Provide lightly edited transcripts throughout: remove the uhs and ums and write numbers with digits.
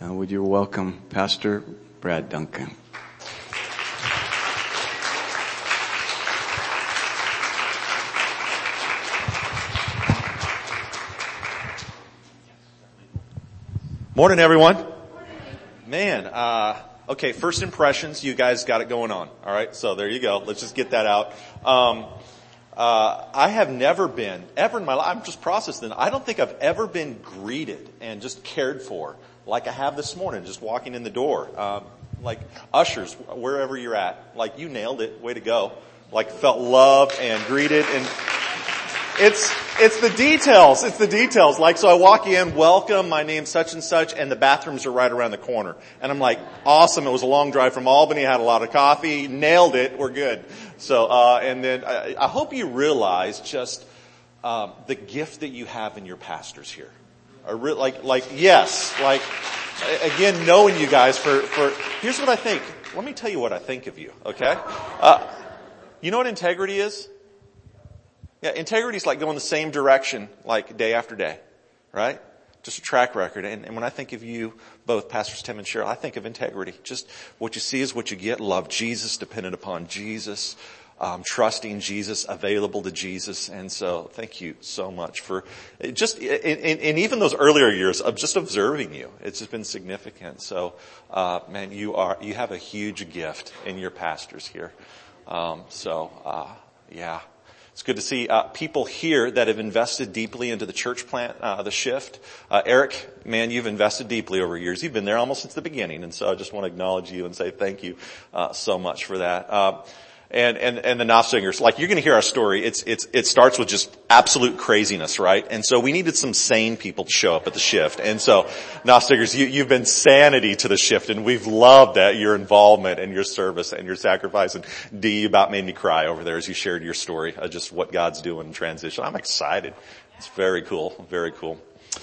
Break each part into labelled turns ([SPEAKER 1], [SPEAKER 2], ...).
[SPEAKER 1] Would you welcome Pastor Brad Duncan?
[SPEAKER 2] Morning, everyone. Man, okay, first impressions, you guys got it going on. All right, so there you go. Let's just get that out. I have never been, ever in my life, I'm just processing, I don't think I've ever been greeted and just cared for like I have this morning, just walking in the door. Like ushers, wherever you're at, like you nailed it, way to go. Like felt loved and greeted, and it's the details. It's the details. Like, so I walk in, welcome, my name's such and such, and the bathrooms are right around the corner. And I'm like, awesome. It was a long drive from Albany. I had a lot of coffee. Nailed it. We're good. So, and then I hope you realize just, the gift that you have in your pastors here. Yes, again, knowing you guys here's what I think. Let me tell you what I think of you, okay? You know what integrity is? Yeah, integrity is like going the same direction, like day after day, right? Just a track record. And when I think of you, both Pastors Tim and Cheryl, I think of integrity. Just what you see is what you get. Love Jesus, dependent upon Jesus, trusting Jesus, available to Jesus. And so thank you so much for just, in even those earlier years of just observing you. It's just been significant. So, man, you have a huge gift in your pastors here. Yeah. It's good to see people here that have invested deeply into the church plant, the Shift. Eric, man, you've invested deeply over years. You've been there almost since the beginning, and so I just want to acknowledge you and say thank you so much for that. And the Knopf singers, like you're going to hear our story. It starts with just absolute craziness, right? And so we needed some sane people to show up at the Shift. And so Knopf singers, you've been sanity to the Shift, and we've loved that, your involvement and your service and your sacrifice. And Dee, you about made me cry over there as you shared your story, just what God's doing in transition. I'm excited. It's very cool. Very cool.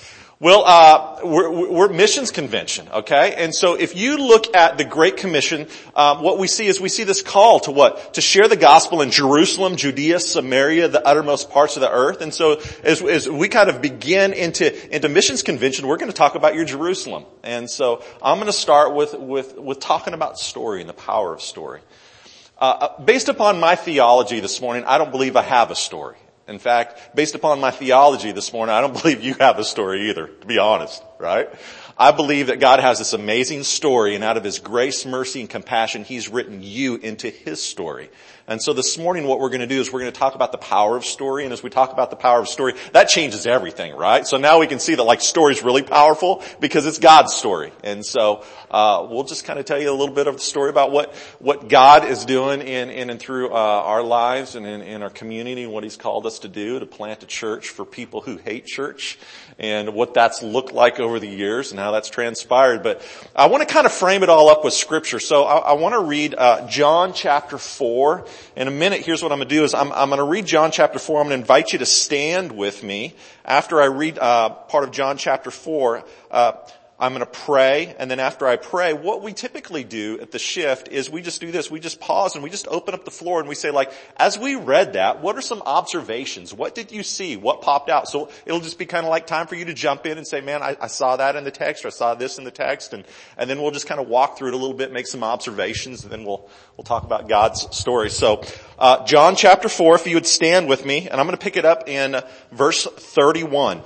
[SPEAKER 2] Well, we're missions convention, okay? And so if you look at the Great Commission, what we see is this call to what? To share the gospel in Jerusalem, Judea, Samaria, the uttermost parts of the earth. And so as we kind of begin into missions convention, we're going to talk about your Jerusalem. And so I'm going to start with talking about story and the power of story. Based upon my theology this morning, I don't believe I have a story. In fact, based upon my theology this morning, I don't believe you have a story either, to be honest, right? I believe that God has this amazing story, and out of His grace, mercy, and compassion, He's written you into His story. And so this morning what we're going to do is we're going to talk about the power of story, and as we talk about the power of story, that changes everything, right? So now we can see that like story is really powerful because it's God's story. And so we'll just kind of tell you a little bit of the story about what God is doing in and through our lives and in our community, and what He's called us to do, to plant a church for people who hate church, and what that's looked like over the years and how that's transpired. But I want to kind of frame it all up with scripture. So I want to read John chapter 4. In a minute, here's what I'm going to do is I'm going to read John chapter 4. I'm going to invite you to stand with me. After I read part of John chapter 4, I'm going to pray, and then after I pray, what we typically do at the Shift is we just do this. We just pause and we just open up the floor and we say, like, as we read that, what are some observations? What did you see? What popped out? So it'll just be kind of like time for you to jump in and say, man, I saw that in the text, or I saw this in the text, and then we'll just kind of walk through it a little bit, make some observations, and then we'll talk about God's story. So, John chapter 4, if you would stand with me, and I'm going to pick it up in verse 31.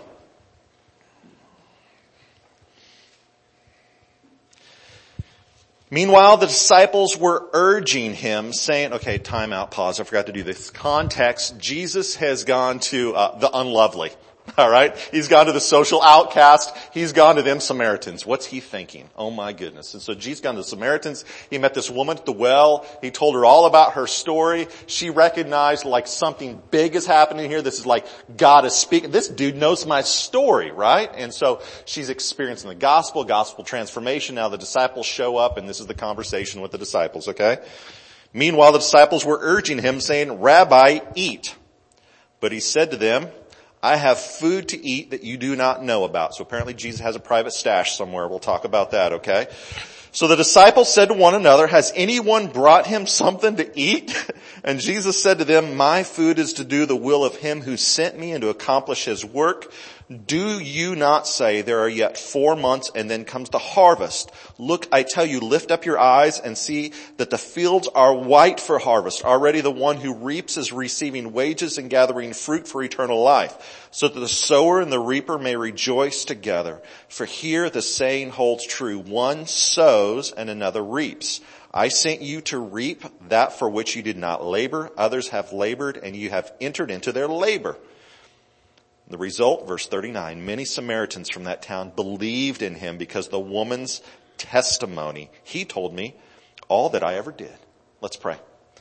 [SPEAKER 2] Meanwhile, the disciples were urging Him, saying, okay, time out, pause, I forgot to do this. Context, Jesus has gone to the unlovely. All right? He's gone to the social outcast. He's gone to them Samaritans. What's He thinking? Oh my goodness. And so Jesus gone to the Samaritans. He met this woman at the well. He told her all about her story. She recognized like something big is happening here. This is like God is speaking. This dude knows my story, right? And so she's experiencing the gospel transformation. Now the disciples show up, and this is the conversation with the disciples, okay? Meanwhile, the disciples were urging Him, saying, Rabbi, eat. But He said to them, I have food to eat that you do not know about. So apparently Jesus has a private stash somewhere. We'll talk about that, okay? So the disciples said to one another, has anyone brought Him something to eat? And Jesus said to them, my food is to do the will of Him who sent me and to accomplish His work. Do you not say there are yet 4 months and then comes the harvest? Look, I tell you, lift up your eyes and see that the fields are white for harvest. Already the one who reaps is receiving wages and gathering fruit for eternal life, so that the sower and the reaper may rejoice together. For here the saying holds true, one sows and another reaps. I sent you to reap that for which you did not labor. Others have labored and you have entered into their labor. The result, verse 39, many Samaritans from that town believed in him because the woman's testimony. He told me all that I ever did. Let's pray.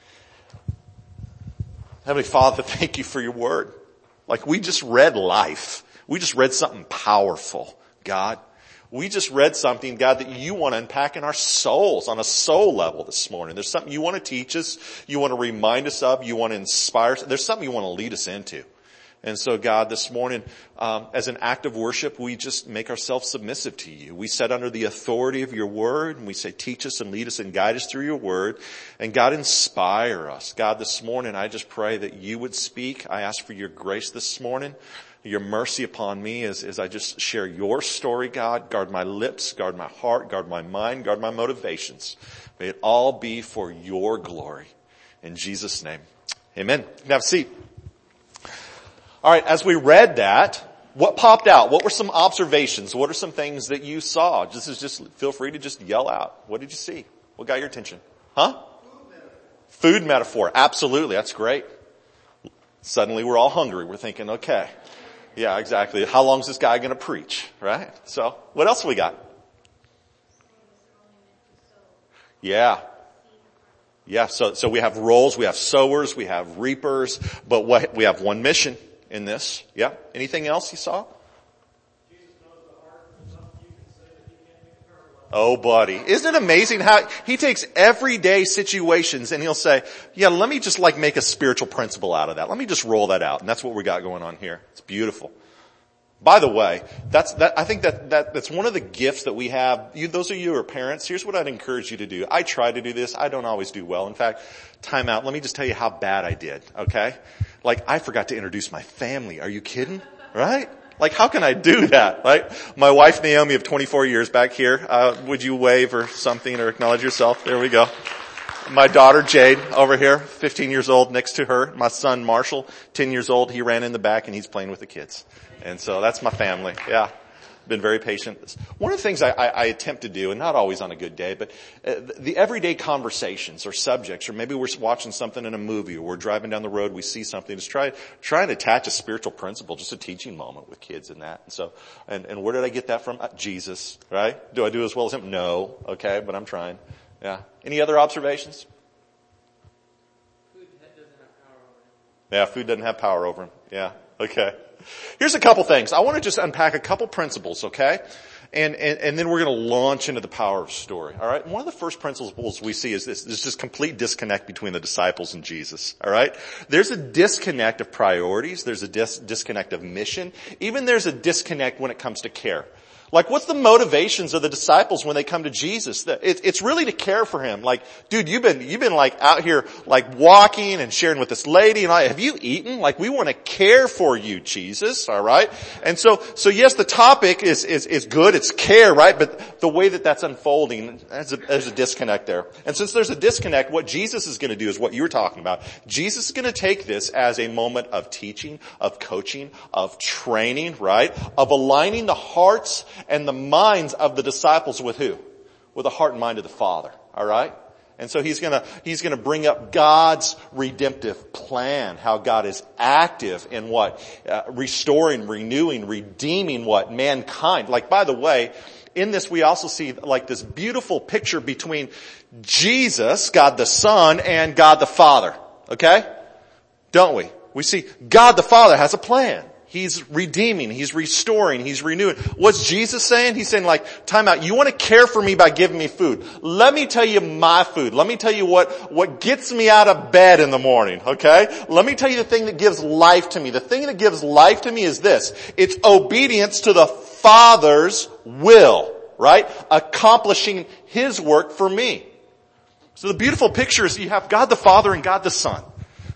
[SPEAKER 2] Heavenly Father, thank you for your word. Like we just read life. We just read something powerful, God. We just read something, God, that you want to unpack in our souls on a soul level this morning. There's something you want to teach us. You want to remind us of. You want to inspire us. There's something you want to lead us into. And so, God, this morning, as an act of worship, we just make ourselves submissive to you. We sit under the authority of your word, and we say, teach us and lead us and guide us through your word. And God, inspire us. God, this morning, I just pray that you would speak. I ask for your grace this morning, your mercy upon me as I just share your story, God. Guard my lips, guard my heart, guard my mind, guard my motivations. May it all be for your glory. In Jesus' name, amen. You can have a seat. All right, as we read that, what popped out? What were some observations? What are some things that you saw? Just feel free to just yell out. What did you see? What got your attention? Huh? Food metaphor. Absolutely. That's great. Suddenly we're all hungry. We're thinking, okay. Yeah, exactly. How long is this guy going to preach? Right? So, what else we got? Yeah. Yeah, so we have roles, we have sowers, we have reapers, but we have one mission in this. Yeah. Anything else you saw?
[SPEAKER 3] Jesus knows the heart. You can say that he can't make a parallel.
[SPEAKER 2] Oh, buddy. Isn't it amazing how he takes everyday situations and he'll say, yeah, let me just like make a spiritual principle out of that. Let me just roll that out. And that's what we got going on here. It's beautiful. By the way, I think that's one of the gifts that we have. Those of you who are parents, here's what I'd encourage you to do. I try to do this. I don't always do well. In fact, time out. Let me just tell you how bad I did. Okay? Like, I forgot to introduce my family. Are you kidding? Right? Like, how can I do that? Right? My wife, Naomi, of 24 years back here. Would you wave or something or acknowledge yourself? There we go. My daughter, Jade, over here, 15 years old, next to her. My son, Marshall, 10 years old. He ran in the back and he's playing with the kids. And so that's my family. Yeah. Been very patient. One of the things I attempt to do, and not always on a good day, but the everyday conversations or subjects, or maybe we're watching something in a movie or we're driving down the road, we see something, just try and attach a spiritual principle, just a teaching moment with kids in that. And so, and where did I get that from? Jesus, right? Do I do as well as him? No. Okay. But I'm trying. Yeah. Any other observations?
[SPEAKER 3] Food doesn't have power over him.
[SPEAKER 2] Yeah. Food doesn't have power over him. Yeah. Okay. Here's a couple things. I want to just unpack a couple principles, okay? And then we're going to launch into the power of story, all right? One of the first principles we see is this. There's just complete disconnect between the disciples and Jesus, all right? There's a disconnect of priorities. There's a disconnect of mission. Even there's a disconnect when it comes to care. Like, what's the motivations of the disciples when they come to Jesus? It's really to care for him. Like, dude, you've been like out here like walking and sharing with this lady and have you eaten? Like, we want to care for you, Jesus, alright? And so yes, the topic is good, it's care, right? But the way that's unfolding, there's a disconnect there. And since there's a disconnect, what Jesus is going to do is what you were talking about. Jesus is going to take this as a moment of teaching, of coaching, of training, right? Of aligning the hearts and the minds of the disciples with who? With the heart and mind of the Father. All right? And so he's gonna bring up God's redemptive plan, how God is active in what? Restoring, renewing, redeeming what? Mankind. Like, by the way, in this we also see like this beautiful picture between Jesus, God the Son, and God the Father. Okay? Don't we? We see God the Father has a plan. He's redeeming, he's restoring, he's renewing. What's Jesus saying? He's saying like, time out, you want to care for me by giving me food. Let me tell you my food. Let me tell you what gets me out of bed in the morning, okay? Let me tell you the thing that gives life to me. The thing that gives life to me is this. It's obedience to the Father's will, right? Accomplishing his work for me. So the beautiful picture is you have God the Father and God the Son.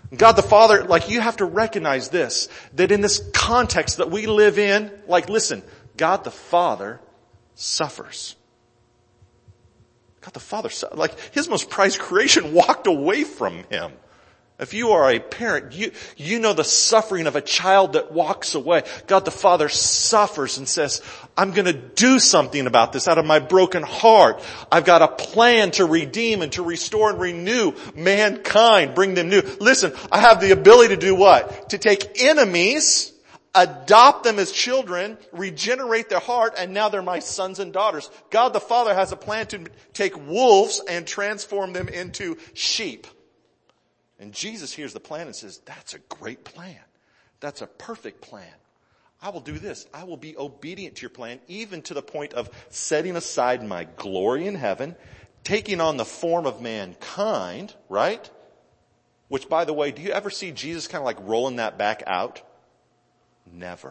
[SPEAKER 2] God the Father, like you have to recognize this, that in this context that we live in, like listen, God the Father suffers. God the Father, like his most prized creation walked away from him. If you are a parent, you know the suffering of a child that walks away. God the Father suffers and says, I'm going to do something about this out of my broken heart. I've got a plan to redeem and to restore and renew mankind, bring them new. Listen, I have the ability to do what? To take enemies, adopt them as children, regenerate their heart, and now they're my sons and daughters. God the Father has a plan to take wolves and transform them into sheep. And Jesus hears the plan and says, that's a great plan. That's a perfect plan. I will do this. I will be obedient to your plan, even to the point of setting aside my glory in heaven, taking on the form of mankind, right? Which, by the way, do you ever see Jesus kind of like rolling that back out? Never.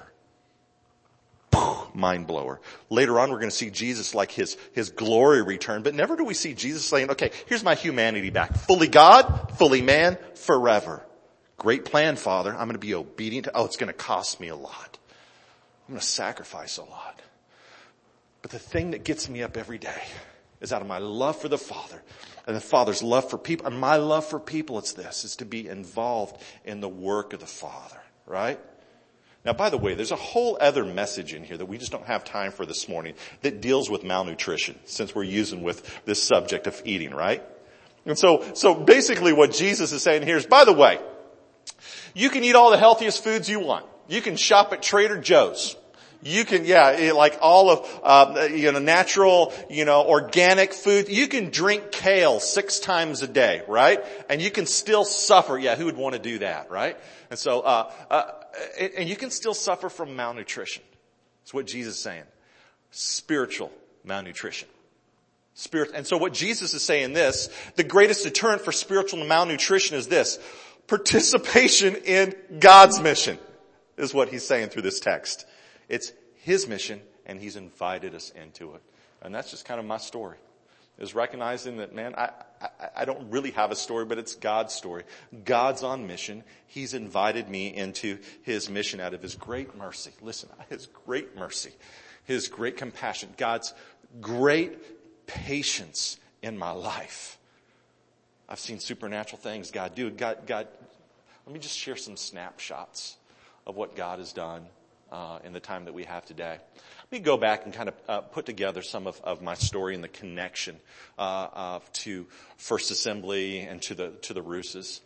[SPEAKER 2] Mind blower. Later on, we're going to see Jesus like his glory return, but never do we see Jesus saying, okay, here's my humanity back. Fully God, fully man, forever. Great plan, Father. I'm going to be obedient. It's going to cost me a lot. I'm going to sacrifice a lot. But the thing that gets me up every day is out of my love for the Father and the Father's love for people. And my love for people, it's to be involved in the work of the Father, right? Now, by the way, there's a whole other message in here that we just don't have time for this morning that deals with malnutrition, since we're using with this subject of eating, right? And so basically what Jesus is saying here is, by the way, you can eat all the healthiest foods you want. You can shop at Trader Joe's. You can, like all of, natural, organic food. You can drink kale 6 times a day, right? And you can still suffer. Yeah, who would want to do that, right? And so, and you can still suffer from malnutrition. That's what Jesus is saying. Spiritual malnutrition. And so what Jesus is saying this, the greatest deterrent for spiritual malnutrition is this: participation in God's mission is what he's saying through this text. It's his mission, and he's invited us into it. And that's just kind of my story, is recognizing that, man, I don't really have a story, but it's God's story. God's on mission. He's invited me into his mission out of his great mercy. Listen, his great mercy, his great compassion, God's great patience in my life. I've seen supernatural things God do. God, let me just share some snapshots of what God has done in the time that we have today. Let me go back and kind of put together some of my story and the connection to First Assembly and to the Rooses.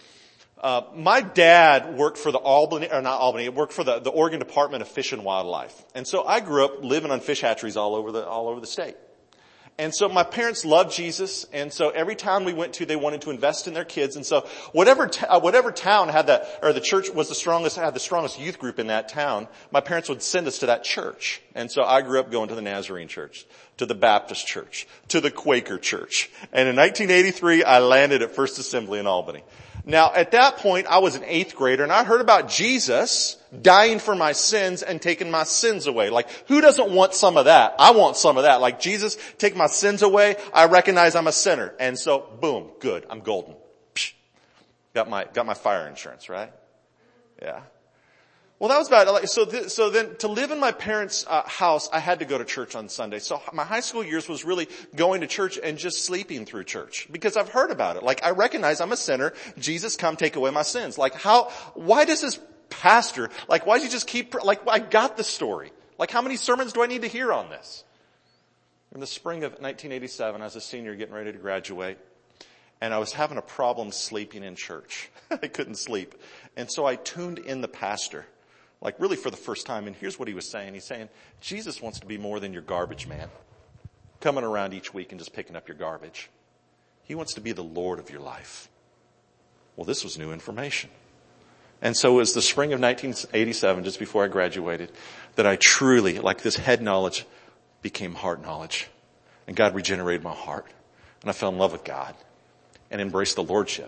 [SPEAKER 2] My dad worked for the worked for the Oregon Department of Fish and Wildlife, and so I grew up living on fish hatcheries all over the state. And so my parents loved Jesus, and so every town we went to, they wanted to invest in their kids. And so whatever town had the church was had the strongest youth group in that town, my parents would send us to that church. And so I grew up going to the Nazarene church, to the Baptist church, to the Quaker church. And in 1983, I landed at First Assembly in Albany. Now, at that point, I was an 8th grader, and I heard about Jesus dying for my sins and taking my sins away. Like, who doesn't want some of that? I want some of that. Like, Jesus, take my sins away. I recognize I'm a sinner. And so, boom, good. I'm golden. Psh, got my fire insurance, right? Yeah. Well, that was about it. So then to live in my parents' house, I had to go to church on Sunday. So my high school years was really going to church and just sleeping through church, because I've heard about it. Like, I recognize I'm a sinner. Jesus, come take away my sins. Like, why does this pastor, like, why does he just keep, like, I got the story. Like, how many sermons do I need to hear on this? In the spring of 1987, I was a senior getting ready to graduate, and I was having a problem sleeping in church. I couldn't sleep. And so I tuned in the pastor. Like, really for the first time, and here's what he was saying. He's saying, Jesus wants to be more than your garbage man, coming around each week and just picking up your garbage. He wants to be the Lord of your life. Well, this was new information. And so it was the spring of 1987, just before I graduated, that I truly, like, this head knowledge became heart knowledge. And God regenerated my heart. And I fell in love with God and embraced the Lordship.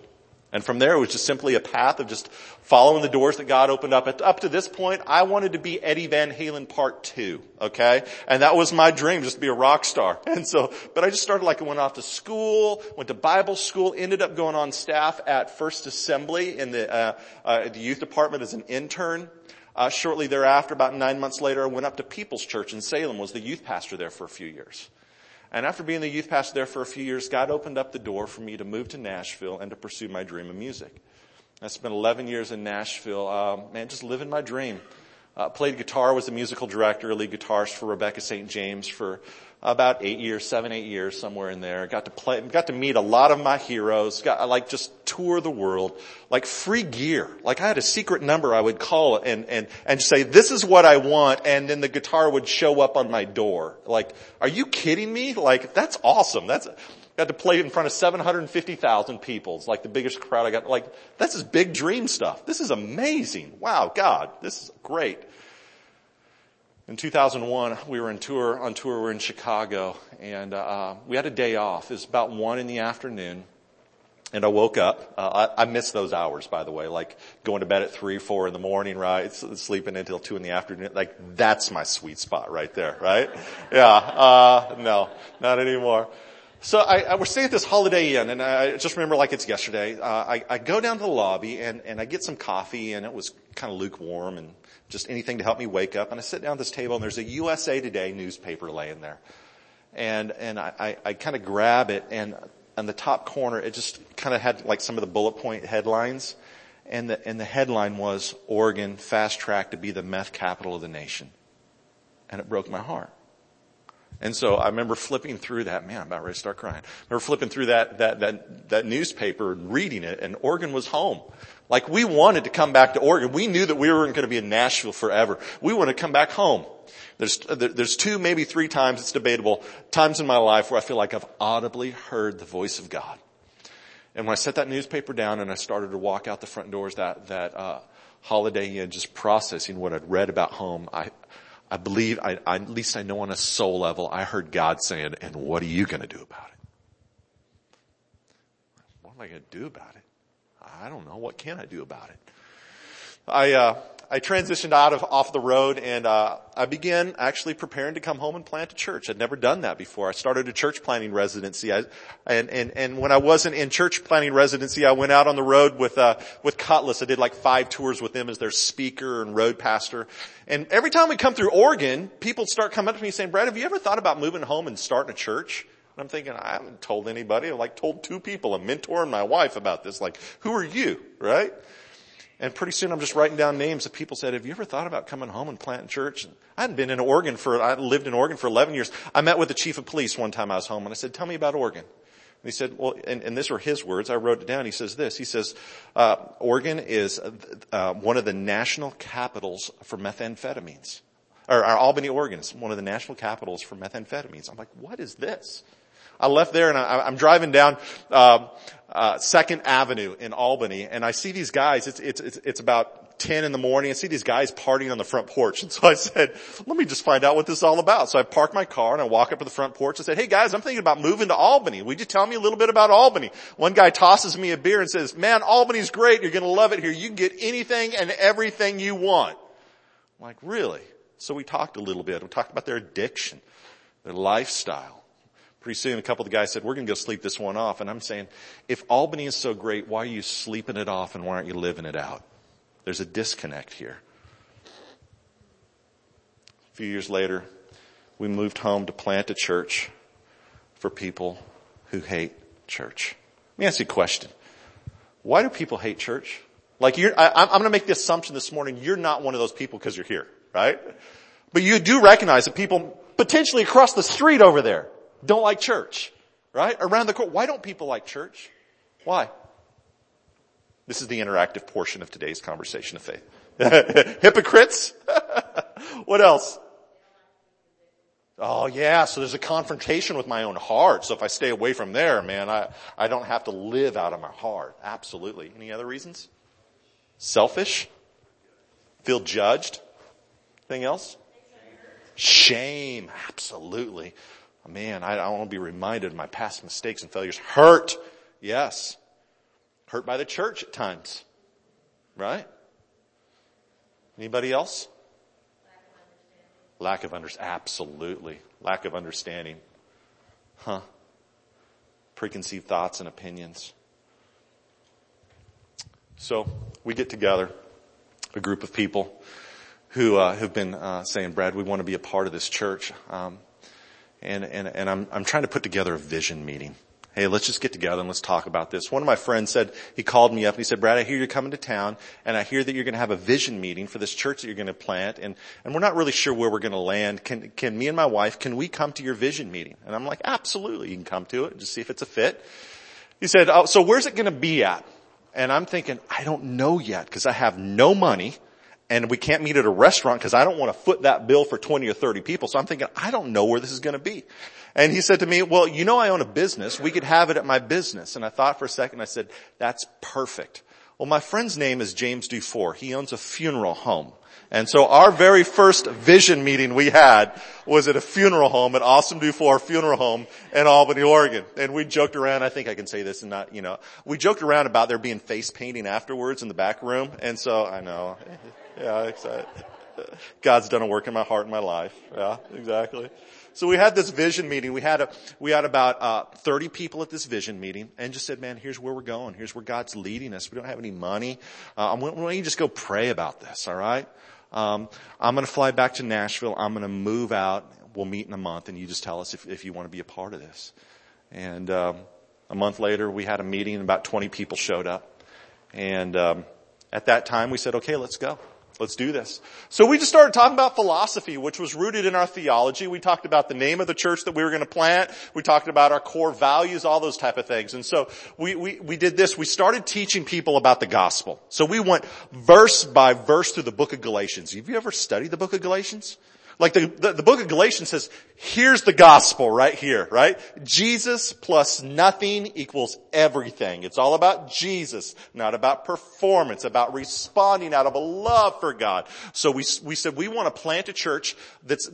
[SPEAKER 2] And from there, it was just simply a path of just following the doors that God opened up. Up to this point, I wanted to be Eddie Van Halen Part 2, okay? And that was my dream, just to be a rock star. And so, but I just started I went off to school, went to Bible school, ended up going on staff at First Assembly in the youth department as an intern. Shortly thereafter, about 9 months later, I went up to People's Church in Salem, was the youth pastor there for a few years. And after being the youth pastor there for a few years, God opened up the door for me to move to Nashville and to pursue my dream of music. I spent 11 years in Nashville, just living my dream. Played guitar, was a musical director, lead guitarist for Rebecca St. James for about 8 years, 7, 8 years, somewhere in there. Got to meet a lot of my heroes. Just tour the world. Free gear. I had a secret number I would call and say, this is what I want, and then the guitar would show up on my door. Are you kidding me? That's awesome. Got to play in front of 750,000 people. It's the biggest crowd I got. This is big dream stuff. This is amazing. Wow, God, this is great. In 2001, we were on tour. We were in Chicago, and we had a day off. It was about 1 p.m, and I woke up. I miss those hours, by the way, going to bed at 3, 4 in the morning, right? Sleeping until 2 p.m. That's my sweet spot right there, right? Yeah, no, not anymore. So we're staying at this Holiday Inn, and I just remember it's yesterday. I go down to the lobby, and I get some coffee, and it was kind of lukewarm, and just anything to help me wake up. And I sit down at this table, and there's a USA Today newspaper laying there. And I kind of grab it, and on the top corner, it just kind of had some of the bullet point headlines. And the headline was, Oregon fast track to be the meth capital of the nation. And it broke my heart. And so I remember flipping through that. Man, I'm about ready to start crying. I remember flipping through that newspaper and reading it, and Oregon was home. We wanted to come back to Oregon. We knew that we weren't going to be in Nashville forever. We wanted to come back home. There's 2, maybe 3 times, it's debatable, times in my life where I feel like I've audibly heard the voice of God. And when I set that newspaper down and I started to walk out the front doors that Holiday Inn, just processing what I'd read about home, I believe, at least I know on a soul level, I heard God saying, and what are you going to do about it? What am I going to do about it? I don't know. What can I do about it? I transitioned off the road, and I began actually preparing to come home and plant a church. I'd never done that before. I started a church planting residency. And when I wasn't in church planting residency, I went out on the road with Cutlass. I did 5 tours with them as their speaker and road pastor. And every time we come through Oregon, people start coming up to me saying, Brad, have you ever thought about moving home and starting a church? And I'm thinking, I haven't told anybody. I've told 2 people, a mentor and my wife, about this. Who are you, right? And pretty soon I'm just writing down names of people said, have you ever thought about coming home and planting church? And I lived in Oregon for 11 years. I met with the chief of police one time I was home, and I said, tell me about Oregon. And he said, well, and these are his words. I wrote it down. He says this. He says, Oregon is one of the national capitals for methamphetamines. Or Albany, Oregon is one of the national capitals for methamphetamines. I'm like, what is this? I left there, and I'm driving down 2nd Avenue in Albany, and I see these guys. It's about 10 in the morning. I see these guys partying on the front porch. And so I said, let me just find out what this is all about. So I park my car, and I walk up to the front porch and said, hey guys, I'm thinking about moving to Albany. Would you tell me a little bit about Albany? One guy tosses me a beer and says, man, Albany's great. You're going to love it here. You can get anything and everything you want. I'm like, really? So we talked a little bit. We talked about their addiction, their lifestyle. Pretty soon, a couple of the guys said, we're going to go sleep this one off. And I'm saying, if Albany is so great, why are you sleeping it off and why aren't you living it out? There's a disconnect here. A few years later, we moved home to plant a church for people who hate church. Let me ask you a question. Why do people hate church? I'm going to make the assumption this morning, you're not one of those people because you're here, right? But you do recognize that people potentially across the street over there don't like church, right? Around the corner. Why don't people like church? Why? This is the interactive portion of today's conversation of faith. Hypocrites? What else? Oh yeah, so there's a confrontation with my own heart. So if I stay away from there, man, I don't have to live out of my heart. Absolutely. Any other reasons? Selfish? Feel judged? Anything else? Shame. Absolutely. Man, I don't want to be reminded of my past mistakes and failures. Hurt. Yes. Hurt by the church at times. Right? Anybody else? Lack of understanding. Absolutely. Lack of understanding. Preconceived thoughts and opinions. So we get together, a group of people who have been saying, Brad, we want to be a part of this church. And I'm trying to put together a vision meeting. Hey, let's just get together and let's talk about this. One of my friends said, he called me up and he said, Brad, I hear you're coming to town and I hear that you're going to have a vision meeting for this church that you're going to plant and we're not really sure where we're going to land. Can me and my wife, can we come to your vision meeting? And I'm like, absolutely, you can come to it and just see if it's a fit. He said, oh, so where's it going to be at? And I'm thinking, I don't know yet because I have no money and we can't meet at a restaurant because I don't want to foot that bill for 20 or 30 people. So I'm thinking, I don't know where this is going to be. And he said to me, well, you know I own a business. We could have it at my business. And I thought for a second, I said, that's perfect. Well, my friend's name is James Dufour. He owns a funeral home. And so our very first vision meeting we had was at a funeral home, at Awesome Dufour Funeral Home in Albany, Oregon. And we joked around, I think I can say this and not, we joked around about there being face painting afterwards in the back room. And so I know, yeah, excited. God's done a work in my heart and my life. Yeah, exactly. So we had this vision meeting. We had about 30 people at this vision meeting and just said, man, here's where we're going. Here's where God's leading us. We don't have any money. Why don't you just go pray about this, all right? I'm going to fly back to Nashville. I'm going to move out. We'll meet in a month and you just tell us if you want to be a part of this. And a month later, we had a meeting and about 20 people showed up. And at that time, we said, okay, let's go. Let's do this. So we just started talking about philosophy, which was rooted in our theology. We talked about the name of the church that we were going to plant. We talked about our core values, all those type of things. And so we did this. We started teaching people about the gospel. So we went verse by verse through the book of Galatians. Have you ever studied the book of Galatians? Like the book of Galatians says, here's the gospel right here, right? Jesus plus nothing equals everything. It's all about Jesus, not about performance, about responding out of a love for God. So we said we want to plant a church that's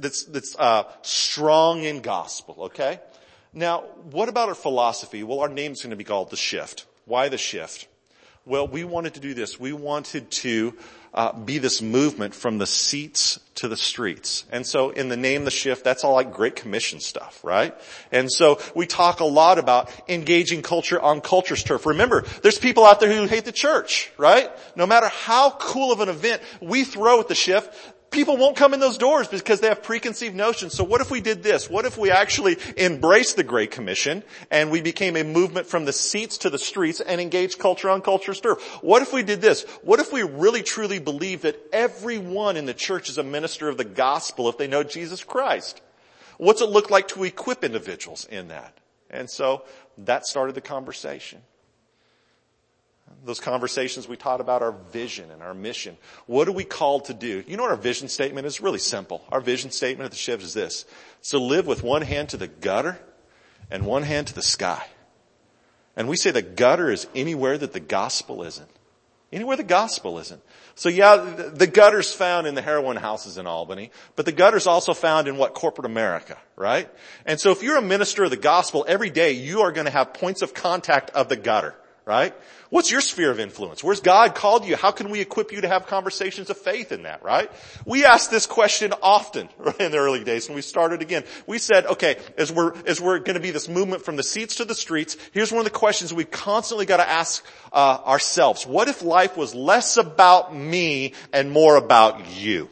[SPEAKER 2] strong in gospel, okay? Now, what about our philosophy? Well, our name's going to be called The Shift. Why The Shift? Well, we wanted to do this. We wanted to be this movement from the seats to the streets. And so in the name The Shift, that's all like Great Commission stuff, right? And so we talk a lot about engaging culture on culture's turf. Remember, there's people out there who hate the church, right? No matter how cool of an event we throw at The Shift, people won't come in those doors because they have preconceived notions. So what if we did this? What if we actually embraced the Great Commission and we became a movement from the seats to the streets and engaged culture on culture's turf? What if we did this? What if we really truly believe that everyone in the church is a minister of the gospel if they know Jesus Christ? What's it look like to equip individuals in that? And so that started the conversation. Those conversations we taught about our vision and our mission. What are we called to do? You know what our vision statement is? Really simple. Our vision statement at the Shift is this. It's to live with one hand to the gutter and one hand to the sky. And we say the gutter is anywhere that the gospel isn't. Anywhere the gospel isn't. So yeah, the gutter's found in the heroin houses in Albany, but the gutter's also found in what? Corporate America, right? And so if you're a minister of the gospel, every day you are going to have points of contact of the gutter. Right? What's your sphere of influence? Where's God called you? How can we equip you to have conversations of faith in that, right? We asked this question often in the early days when we started again. We said, okay, as we're going to be this movement from the seats to the streets, here's one of the questions we constantly got to ask ourselves. What if life was less about me and more about you?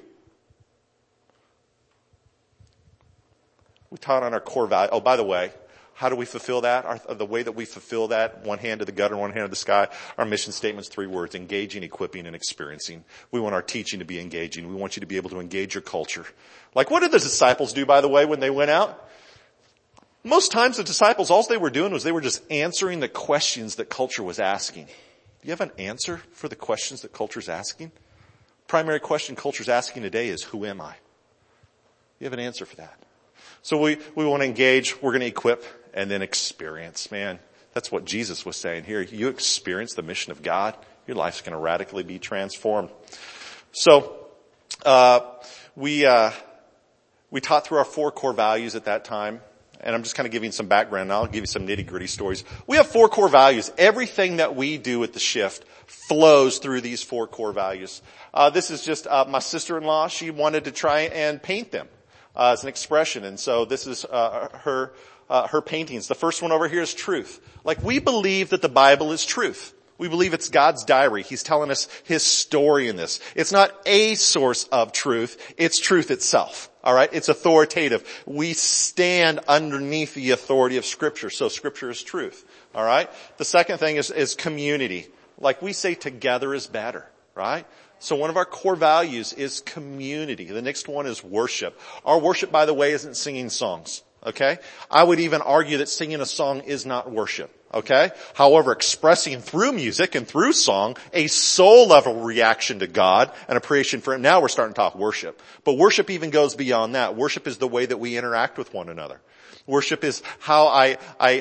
[SPEAKER 2] We taught on our core value. Oh, by the way, how do we fulfill that? The way that we fulfill that, one hand to the gutter, one hand to the sky, our mission statement's 3 words: engaging, equipping, and experiencing. We want our teaching to be engaging. We want you to be able to engage your culture. Like, what did the disciples do, by the way, when they went out? Most times the disciples, all they were doing was they were just answering the questions that culture was asking. Do you have an answer for the questions that culture's asking? Primary question culture's asking today is, who am I? You have an answer for that. So we want to engage, we're going to equip, and then experience. Man, that's what Jesus was saying here. You experience the mission of God, your life's going to radically be transformed. So we taught through our 4 core values at that time, and I'm just kind of giving some background, and I'll give you some nitty-gritty stories. We have 4 core values. Everything that we do at the Shift flows through these 4 core values. This is just my sister-in-law. She wanted to try and paint them as an expression, and so this is her paintings. The first one over here is truth. Like, we believe that the Bible is truth. We believe it's God's diary. He's telling us his story in this. It's not a source of truth. It's truth itself. All right? It's authoritative. We stand underneath the authority of Scripture. So Scripture is truth. All right? The second thing is community. Like we say, together is better. Right? So one of our core values is community. The next one is worship. Our worship, by the way, isn't singing songs. Okay? I would even argue that singing a song is not worship. Okay? However, expressing through music and through song a soul level reaction to God and appreciation for Him. Now we're starting to talk worship. But worship even goes beyond that. Worship is the way that we interact with one another. Worship is how I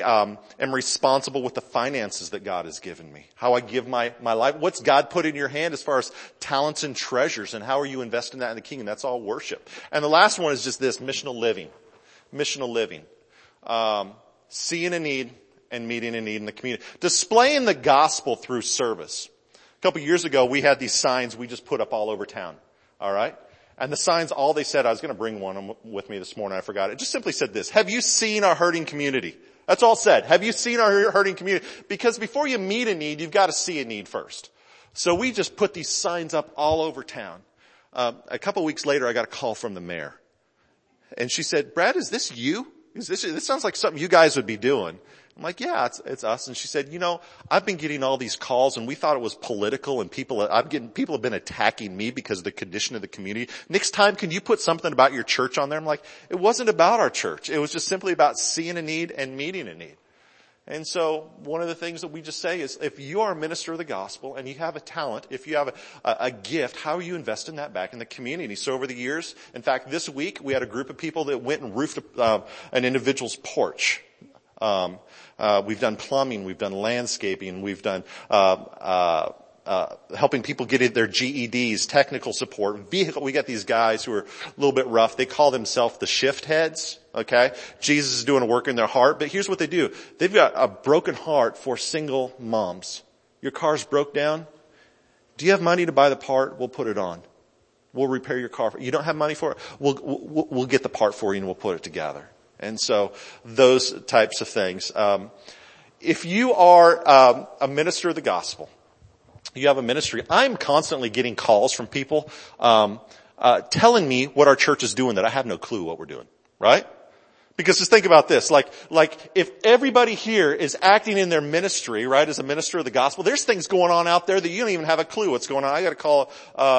[SPEAKER 2] am responsible with the finances that God has given me. How I give my life. What's God put in your hand as far as talents and treasures, and how are you investing that in the kingdom? That's all worship. And the last one is just this, missional living. Missional living. Seeing a need and meeting a need in the community. Displaying the gospel through service. A couple years ago, we had these signs we just put up all over town. All right? And the signs, all they said, I was going to bring one with me this morning, I forgot it. Just simply said this: have you seen our hurting community? That's all it said. Have you seen our hurting community? Because before you meet a need, you've got to see a need first. So we just put these signs up all over town. A couple weeks later, I got a call from the mayor. And she said, Brad, is this you? This sounds like something you guys would be doing. I'm like, yeah, it's us. And she said, I've been getting all these calls, and we thought it was political, and people have been attacking me because of the condition of the community. Next time, can you put something about your church on there? I'm like, it wasn't about our church. It was just simply about seeing a need and meeting a need. And so one of the things that we just say is, if you are a minister of the gospel and you have a talent, if you have a gift, how are you investing that back in the community? So over the years, in fact, this week we had a group of people that went and roofed an individual's porch. We've done plumbing, we've done landscaping, we've done helping people get their GEDs, technical support, vehicle. We got these guys who are a little bit rough. They call themselves the shift heads. Okay? Jesus is doing a work in their heart, but here's what they do. They've got a broken heart for single moms. Your car's broke down. Do you have money to buy the part? We'll put it on. We'll repair your car. You don't have money for it? We'll get the part for you and we'll put it together. And so those types of things. If you are a minister of the gospel, you have a ministry. I'm constantly getting calls from people telling me what our church is doing that I have no clue what we're doing. Right? Because just think about this, like if everybody here is acting in their ministry, right, as a minister of the gospel, there's things going on out there that you don't even have a clue what's going on. I got a call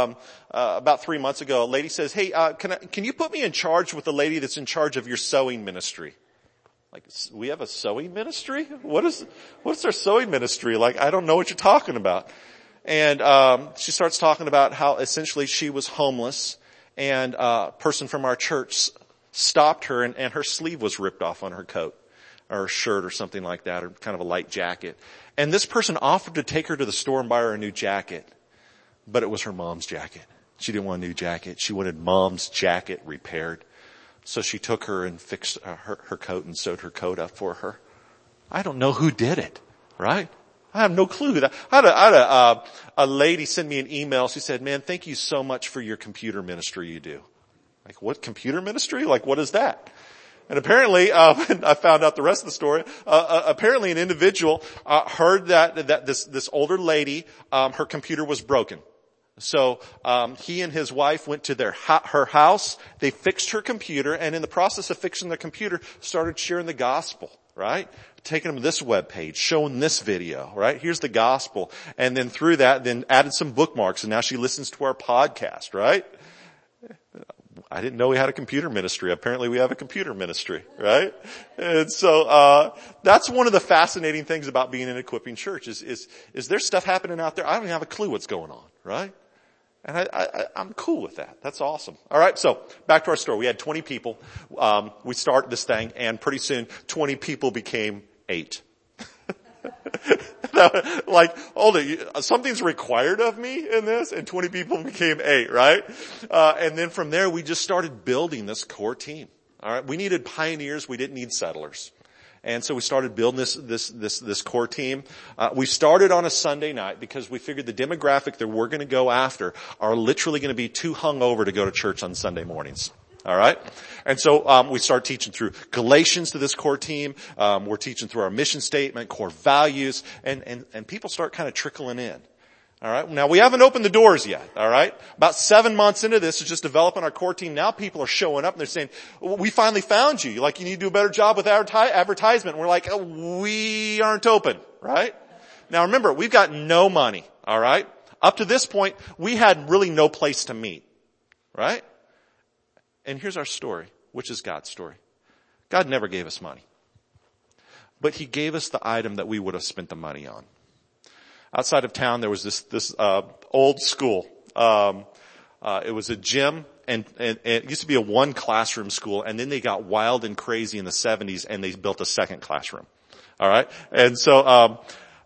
[SPEAKER 2] about 3 months ago. A lady says, "Hey, can you put me in charge with the lady that's in charge of your sewing ministry?" Like, we have a sewing ministry? What's our sewing ministry? Like, I don't know what you're talking about. And she starts talking about how essentially she was homeless, and a person from our church stopped her, and her sleeve was ripped off on her coat or her shirt or something like that, or kind of a light jacket. And this person offered to take her to the store and buy her a new jacket, but it was her mom's jacket. She didn't want a new jacket. She wanted mom's jacket repaired. So she took her and fixed her coat and sewed her coat up for her. I don't know who did it, right? I have no clue. I had a lady send me an email. She said, "Man, thank you so much for your computer ministry you do." Like, what computer ministry? Like, what is that? And apparently, I found out the rest of the story. Apparently an individual, heard that this older lady, her computer was broken. So, he and his wife went to her house. They fixed her computer, and in the process of fixing the computer, started sharing the gospel, right? Taking them to this webpage, showing this video, right? Here's the gospel. And then through that, then added some bookmarks, and now she listens to our podcast, right? I didn't know we had a computer ministry. Apparently we have a computer ministry, right? And so, that's one of the fascinating things about being an equipping church is there stuff happening out there? I don't even have a clue what's going on, right? And I'm cool with that. That's awesome. All right. So back to our story. We had 20 people. We started this thing, and pretty soon 20 people became 8. Like, hold it, something's required of me in this, and 20 people became 8, right? And then from there, we just started building this core team. All right. We needed pioneers. We didn't need settlers. And so we started building this core team. We started on a Sunday night because we figured the demographic that we're going to go after are literally going to be too hungover to go to church on Sunday mornings. All right. And so, we start teaching through Galatians to this core team. We're teaching through our mission statement, core values, and people start kind of trickling in. All right. Now we haven't opened the doors yet. All right. About 7 months into this, it's just developing our core team. Now people are showing up and they're saying, we finally found you. Like, you need to do a better job with advertisement. And we're like, we aren't open. Right. Now remember, we've got no money. All right. Up to this point, we had really no place to meet. Right. And here's our story, which is God's story. God never gave us money, but he gave us the item that we would have spent the money on. Outside of town, there was this old school. It was a gym, and it used to be a one classroom school, and then they got wild and crazy in the 70s, and they built a second classroom. All right, and so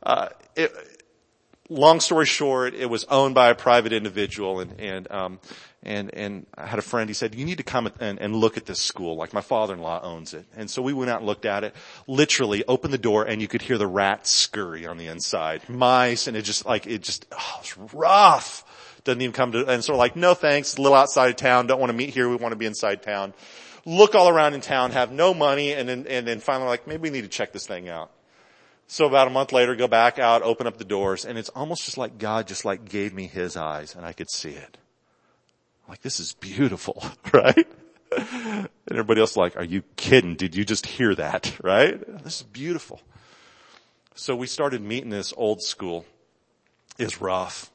[SPEAKER 2] long story short, it was owned by a private individual, and I had a friend, he said, you need to come and look at this school. Like, my father-in-law owns it. And so we went out and looked at it, literally opened the door, and you could hear the rats scurry on the inside. Mice, and it was rough. Doesn't even come to, and so we're like, no thanks, a little outside of town, don't want to meet here, we want to be inside town. Look all around in town, have no money, and then finally like, maybe we need to check this thing out. So about a month later, go back out, open up the doors, and it's almost just like God just like gave me his eyes, and I could see it. Like, this is beautiful, right? And everybody else like, are you kidding? Did you just hear that, right? This is beautiful. So we started meeting this old school. It's rough.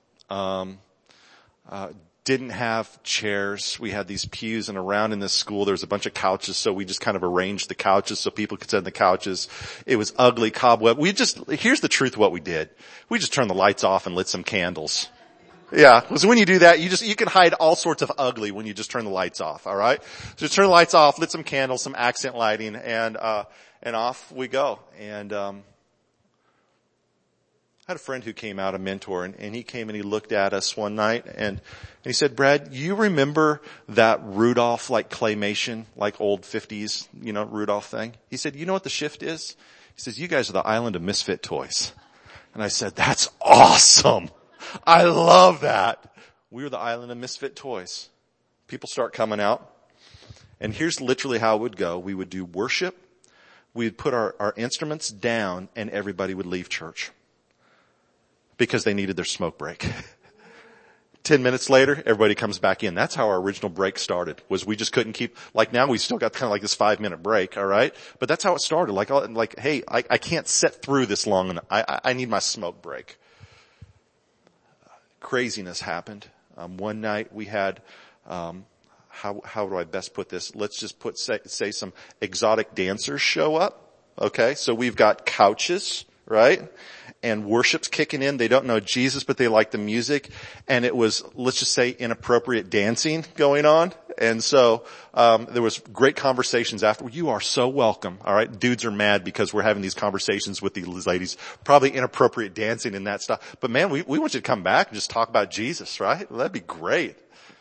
[SPEAKER 2] Didn't have chairs. We had these pews, and around in this school there was a bunch of couches, so we just kind of arranged the couches so people could sit on the couches. It was ugly, cobweb. Here's the truth of what we did. We just turned the lights off and lit some candles. Yeah, because when you do that, you can hide all sorts of ugly when you just turn the lights off, all right? So just turn the lights off, lit some candles, some accent lighting, and off we go. And I had a friend who came out, a mentor, and he came and he looked at us one night, and he said, Brad, you remember that Rudolph, like, claymation, like old 50s, Rudolph thing? He said, you know what the shift is? He says, you guys are the island of misfit toys. And I said, that's awesome. I love that. We were the island of misfit toys. People start coming out. And here's literally how it would go. We would do worship. We'd put our instruments down, and everybody would leave church because they needed their smoke break. 10 minutes later, everybody comes back in. That's how our original break started, was we just couldn't keep, like, now we still got kind of like this 5-minute break, all right? But that's how it started. Like, hey, I can't sit through this long, and I need my smoke break. Craziness happened. One night we had, how do I best put this? Let's just say some exotic dancers show up. Okay. So we've got couches, right? And worship's kicking in. They don't know Jesus, but they like the music. And it was, let's just say, inappropriate dancing going on. And so, there was great conversations after. You are so welcome. All right. Dudes are mad because we're having these conversations with these ladies. Probably inappropriate dancing and that stuff. But man, we want you to come back and just talk about Jesus, right? Well, that'd be great.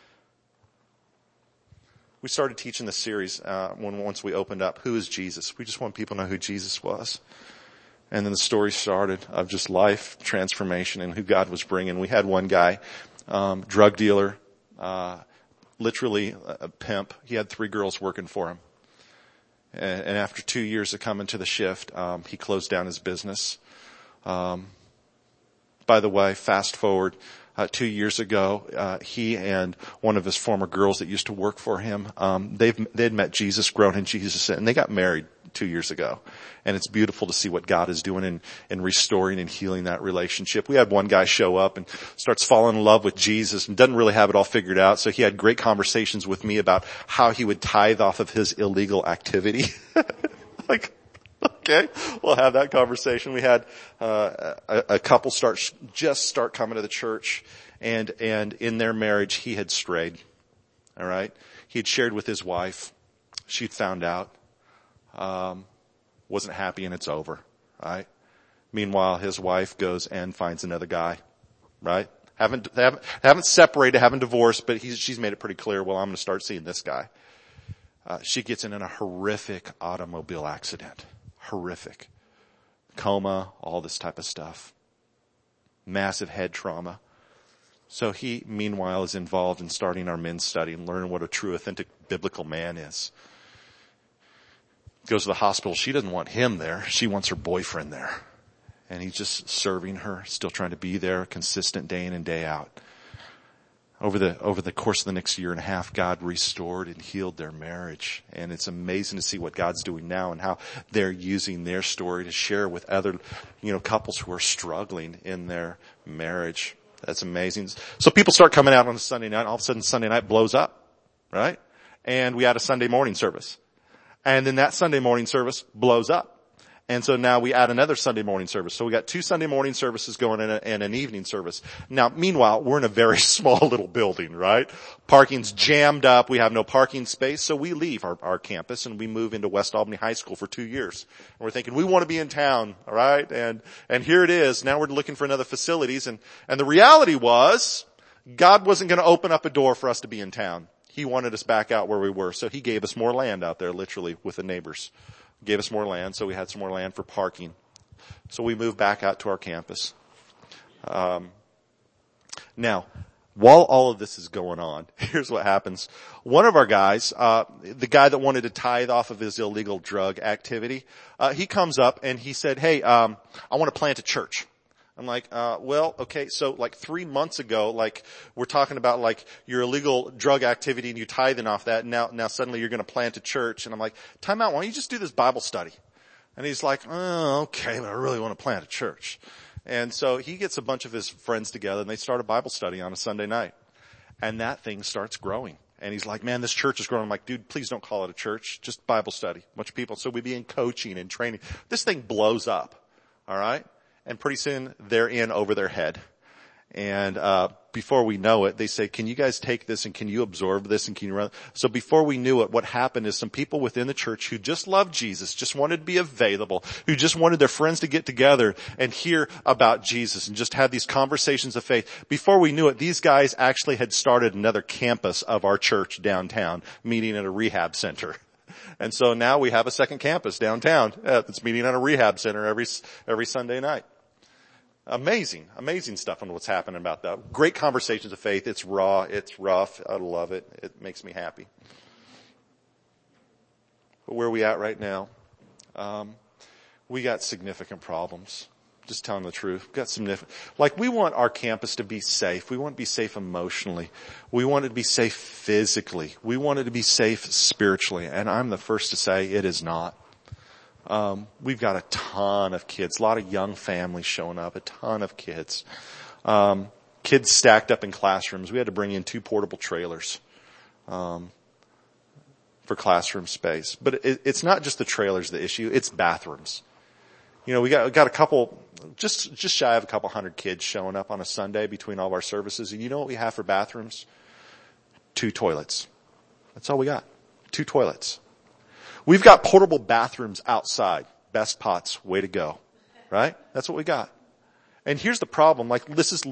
[SPEAKER 2] We started teaching the series, once we opened up, Who is Jesus? We just want people to know who Jesus was. And then the story started of just life transformation and who God was bringing. We had one guy, drug dealer, literally a pimp. He had 3 girls working for him. And after 2 years of coming to the shift, he closed down his business. By the way, fast forward, 2 years ago, he and one of his former girls that used to work for him, they'd met Jesus, grown in Jesus, and they got married 2 years ago. And it's beautiful to see what God is doing in restoring and healing that relationship. We had one guy show up and starts falling in love with Jesus and doesn't really have it all figured out. So he had great conversations with me about how he would tithe off of his illegal activity. Like, okay, we'll have that conversation. We had a couple start coming to the church, and in their marriage he had strayed. All right, he had shared with his wife. She'd found out, wasn't happy, and it's over. Right. Meanwhile, his wife goes and finds another guy. Right. Haven't separated, haven't divorced, but she's made it pretty clear. Well, I'm going to start seeing this guy.
[SPEAKER 4] She gets in a horrific automobile accident. Horrific. Coma, all this type of stuff. Massive head trauma. So he, meanwhile, is involved in starting our men's study and learning what a true, authentic biblical man is. Goes to the hospital. She doesn't want him there. She wants her boyfriend there. And he's just serving her, still trying to be there, consistent day in and day out. Over the course of the next year and a half, God restored and healed their marriage. And it's amazing to see what God's doing now and how they're using their story to share with other, couples who are struggling in their marriage. That's amazing. So people start coming out on a Sunday night. All of a sudden Sunday night blows up, right? And we had a Sunday morning service. And then that Sunday morning service blows up. And so now we add another Sunday morning service. So we got 2 Sunday morning services going and an evening service. Now, meanwhile, we're in a very small little building, right? Parking's jammed up. We have no parking space. So we leave our campus and we move into West Albany High School for 2 years. And we're thinking, we want to be in town, all right? And here it is. Now we're looking for another facilities. And the reality was, God wasn't going to open up a door for us to be in town. He wanted us back out where we were. So he gave us more land out there, literally, with the neighbors. Gave us more land, so we had some more land for parking. So we moved back out to our campus. Now, while all of this is going on, here's what happens. One of our guys, the guy that wanted to tithe off of his illegal drug activity, he comes up and he said, hey, I want to plant a church. I'm like, well, okay, so like 3 months ago, like we're talking about like your illegal drug activity and you tithing off that. Now suddenly you're going to plant a church. And I'm like, time out. Why don't you just do this Bible study? And he's like, oh, okay, but I really want to plant a church. And so he gets a bunch of his friends together and they start a Bible study on a Sunday night. And that thing starts growing. And he's like, man, this church is growing. I'm like, dude, please don't call it a church. Just Bible study. A bunch of people. So we begin coaching and training. This thing blows up. All right. And pretty soon they're in over their head. And, before we know it, they say, can you guys take this and can you absorb this and can you run? So before we knew it, what happened is some people within the church who just loved Jesus, just wanted to be available, who just wanted their friends to get together and hear about Jesus and just have these conversations of faith. Before we knew it, these guys actually had started another campus of our church downtown, meeting at a rehab center. And so now we have a second campus downtown that's meeting at a rehab center every Sunday night. Amazing stuff on what's happening about that. Great conversations of faith. It's raw. It's rough. I love it. It makes me happy. But where are we at right now? We got significant problems. Just telling the truth. We've got significant, like we want our campus to be safe. We want it to be safe emotionally. We want it to be safe physically. We want it to be safe spiritually. And I'm the first to say it is not. We've got a ton of kids, a lot of young families showing up, a ton of kids. Kids stacked up in classrooms. We had to bring in 2 portable trailers, for classroom space. But it's not just the trailers the issue, it's bathrooms. We got a couple, just shy of a couple hundred kids showing up on a Sunday between all of our services. And you know what we have for bathrooms? 2 toilets. That's all we got. 2 toilets. We've got portable bathrooms outside. Best Pots, way to go. Right? That's what we got. And here's the problem. Like, this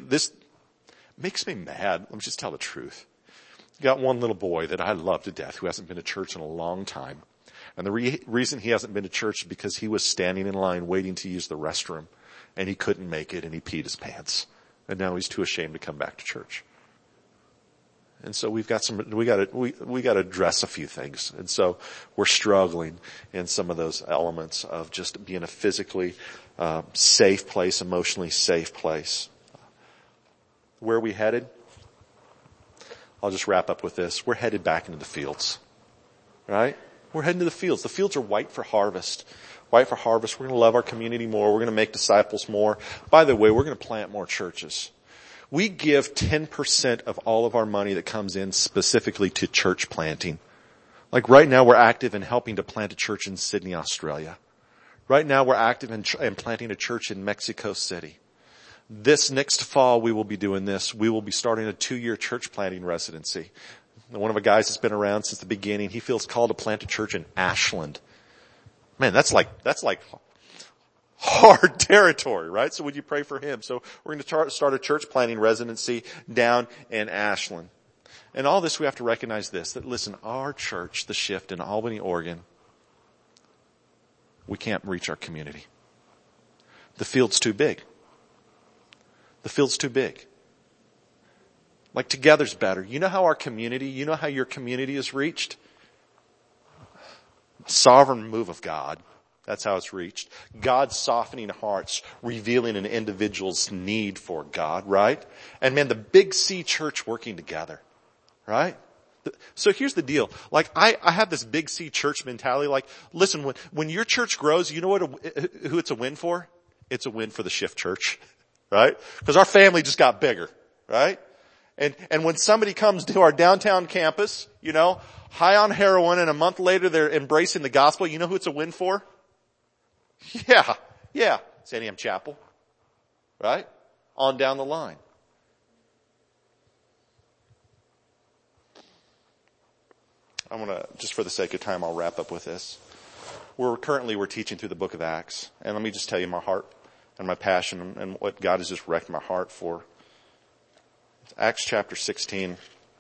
[SPEAKER 4] makes me mad. Let me just tell the truth. Got one little boy that I love to death who hasn't been to church in a long time. And the reason he hasn't been to church is because he was standing in line waiting to use the restroom. And he couldn't make it and he peed his pants. And now he's too ashamed to come back to church. And so we got to address a few things. And so we're struggling in some of those elements of just being a physically safe place, emotionally safe place. Where are we headed? I'll just wrap up with this. We're headed back into the fields. Right? We're heading to the fields. The fields are white for harvest. White for harvest. We're going to love our community more. We're going to make disciples more. By the way, we're going to plant more churches. We give 10% of all of our money that comes in specifically to church planting. Like right now we're active in helping to plant a church in Sydney, Australia. Right now we're active in planting a church in Mexico City. This next fall we will be doing this. We will be starting a 2-year church planting residency. One of the guys that's been around since the beginning, he feels called to plant a church in Ashland. Man, that's like hard territory, right? So would you pray for him? So we're going to start a church planting residency down in Ashland. In all this, we have to recognize this, that listen, our church, the Shift in Albany, Oregon, we can't reach our community. The field's too big. The field's too big. Like together's better. You know how our community, you know how your community is reached? Sovereign move of God. That's how it's reached. God softening hearts, revealing an individual's need for God, right? And man, the Big C church working together, right? So here's the deal. Like I have this Big C church mentality. Like, listen, when your church grows, you know who it's a win for? It's a win for the Shift Church, right? Because our family just got bigger, right? And when somebody comes to our downtown campus, you know, high on heroin, and a month later they're embracing the gospel, you know who it's a win for? Yeah. Sandy Chapel, right? On down the line. I want to, just for the sake of time, I'll wrap up with this. We're teaching through the book of Acts. And let me just tell you my heart and my passion and what God has just wrecked my heart for. It's Acts chapter 16.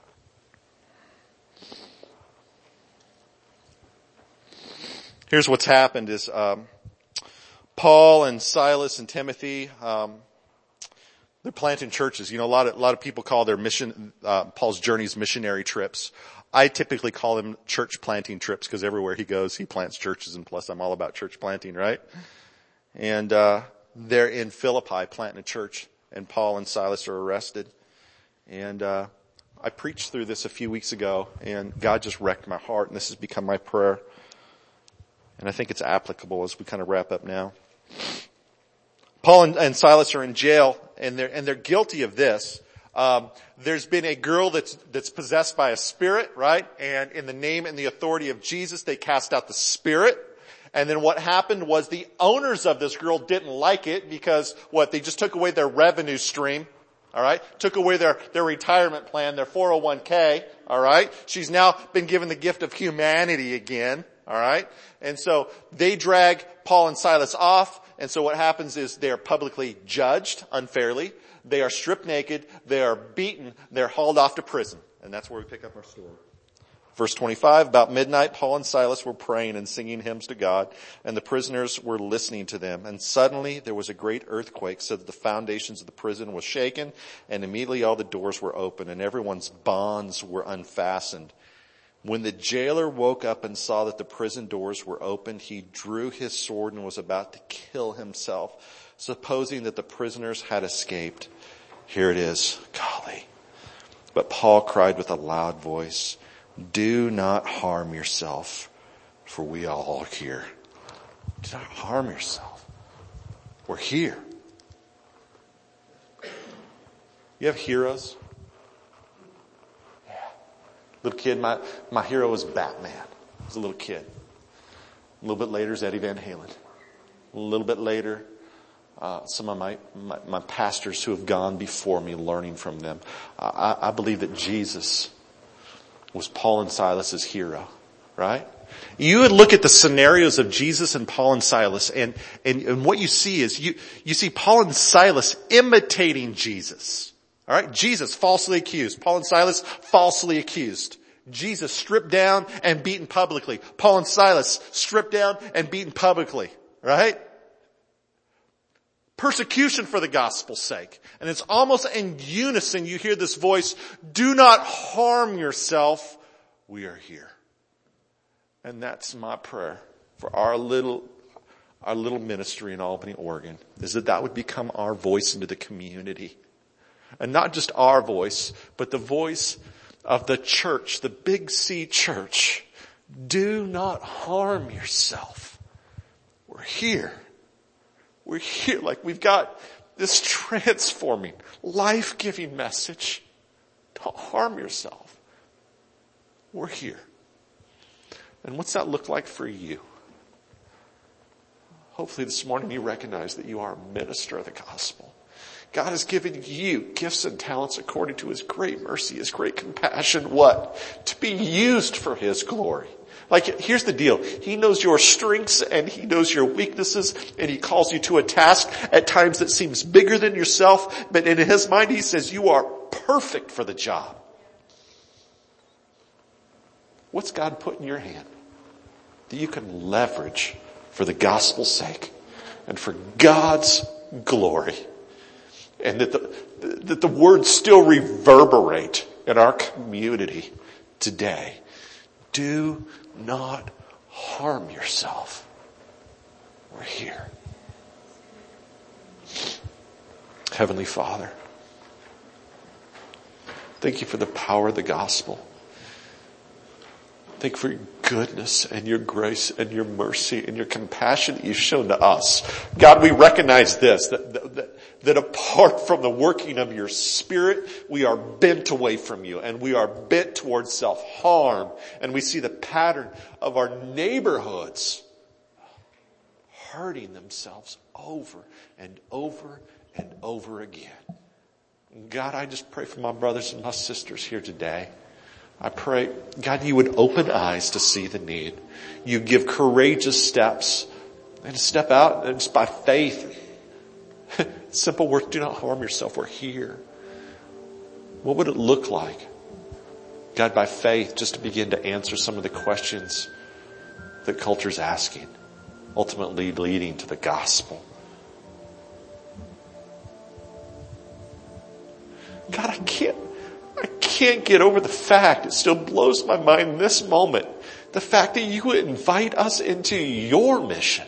[SPEAKER 4] Here's what's happened is, Paul and Silas and Timothy, they're planting churches. You know, a lot of people call their mission, Paul's journeys missionary trips. I typically call them church planting trips because everywhere he goes, he plants churches, and plus I'm all about church planting, right? And, they're in Philippi planting a church, and Paul and Silas are arrested. And, I preached through this a few weeks ago, and God just wrecked my heart, and this has become my prayer. And I think it's applicable as we kind of wrap up now. Paul and Silas are in jail, and they're guilty of this. There's been a girl that's possessed by a spirit, right? And in the name and the authority of Jesus, they cast out the spirit. And then what happened was the owners of this girl didn't like it because they just took away their revenue stream. All right. Took away their retirement plan, their 401k. All right. She's now been given the gift of humanity again. All right. And so they drag Paul and Silas off. And so what happens is they are publicly judged unfairly. They are stripped naked. They are beaten. They're hauled off to prison. And that's where we pick up our story. Verse 25, about midnight, Paul and Silas were praying and singing hymns to God, and the prisoners were listening to them. And suddenly there was a great earthquake, so that the foundations of the prison was shaken, and immediately all the doors were open, and everyone's bonds were unfastened. When the jailer woke up and saw that the prison doors were opened, he drew his sword and was about to kill himself, supposing that the prisoners had escaped. Here it is. Golly. But Paul cried with a loud voice, "Do not harm yourself, for we all are here." Do not harm yourself. We're here. You have heroes? Yeah. Little kid, my hero was Batman. I was a little kid. A little bit later is Eddie Van Halen. A little bit later, some of my pastors who have gone before me, learning from them. I believe that Jesus was Paul and Silas's hero, right? You would look at the scenarios of Jesus and Paul and Silas, and what you see is you see Paul and Silas imitating Jesus. All right? Jesus falsely accused. Paul and Silas falsely accused. Jesus stripped down and beaten publicly. Paul and Silas stripped down and beaten publicly, right? Persecution for the gospel's sake. And it's almost in unison. You hear this voice, "Do not harm yourself. We are here." And that's my prayer for our little ministry in Albany, Oregon, is that would become our voice into the community. And not just our voice, but the voice of the church, the Big C church. Do not harm yourself. We're here. We're here, like we've got this transforming, life-giving message. Don't harm yourself. We're here. And what's that look like for you? Hopefully this morning you recognize that you are a minister of the gospel. God has given you gifts and talents according to His great mercy, His great compassion. What? To be used for His glory. Like, here's the deal. He knows your strengths and He knows your weaknesses, and He calls you to a task at times that seems bigger than yourself, but in His mind He says you are perfect for the job. What's God put in your hand that you can leverage for the gospel's sake and for God's glory? And that the words still reverberate in our community today. Do not harm yourself. We're here. Heavenly Father, thank you for the power of the gospel. Thank you for your goodness and your grace and your mercy and your compassion that you've shown to us. God, we recognize this, that apart from the working of your Spirit, we are bent away from you and we are bent towards self-harm. And we see the pattern of our neighborhoods hurting themselves over and over and over again. God, I just pray for my brothers and my sisters here today. I pray, God, you would open eyes to see the need. You give courageous steps and to step out and just by faith. Simple words, do not harm yourself. We're here. What would it look like? God, by faith, just to begin to answer some of the questions that culture's asking, ultimately leading to the gospel. God, I can't get over the fact, it still blows my mind in this moment, the fact that you would invite us into your mission.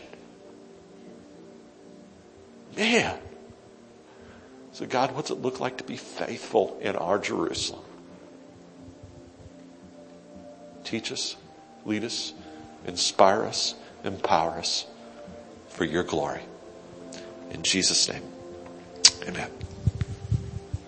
[SPEAKER 4] Man. So God, what's it look like to be faithful in our Jerusalem? Teach us, lead us, inspire us, empower us for your glory. In Jesus' name, amen.